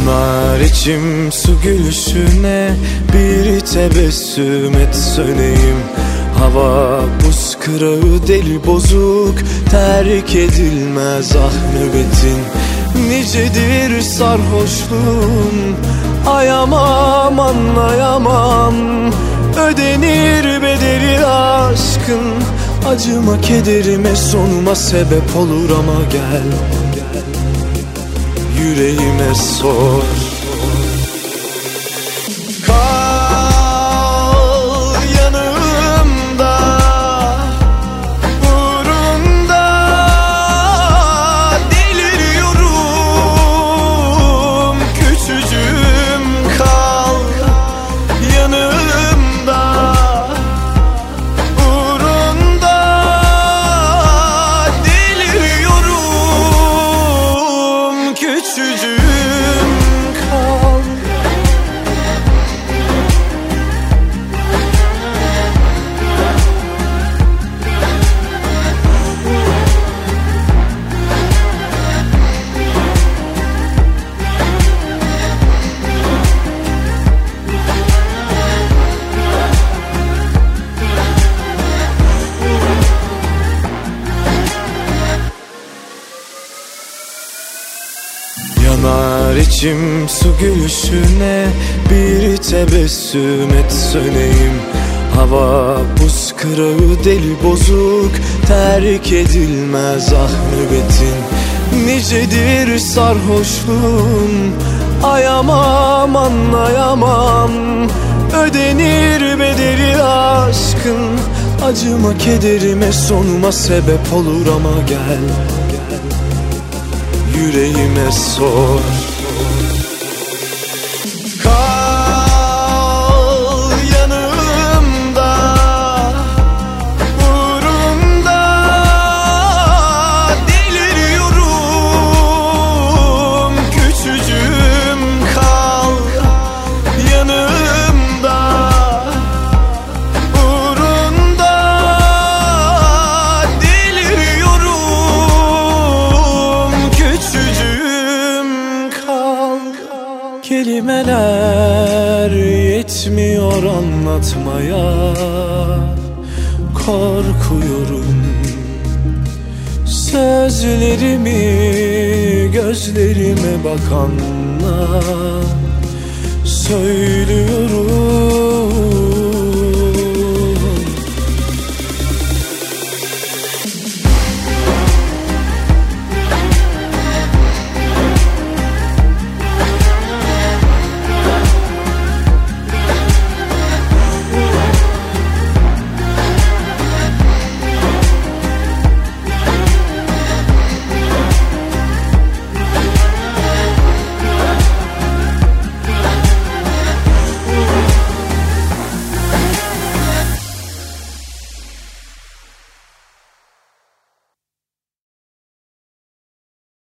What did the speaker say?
Yanar içim su gülüşüne, bir tebessüm et söneyim. Hava buz kırağı deli bozuk, terk edilmez ah nöbetin. Nicedir sarhoşluğum, ayamam anlayamam. Ödenir bedeli aşkın, acıma kederime sonuma sebep olur ama gel yüreğime sor. Kal yanımda, uğrunda deliriyorum. Küçücüğüm kal yanımda, uğrunda deliriyorum. Küçücüğüm kal. Yanar içim su gülüşüne, bir tebessüm et söneyim. Hava buz kırağı deli bozuk, terk edilmez ah nöbetin. Nicedir sarhoşluğum, ayamam anlayamam. Ödenir bedeli aşkın, acıma kederime sonuma sebep olur ama gel yüreğime sor. Kal yanımda, uğrunda deliriyorum. Küçücüğüm kal yanımda, uğrunda deliriyorum. Küçücüğüm kal. Kelimeler yetmiyor anlatmaya, korkuyorum. Sözlerimi gözlerime bakanla söylüyorum.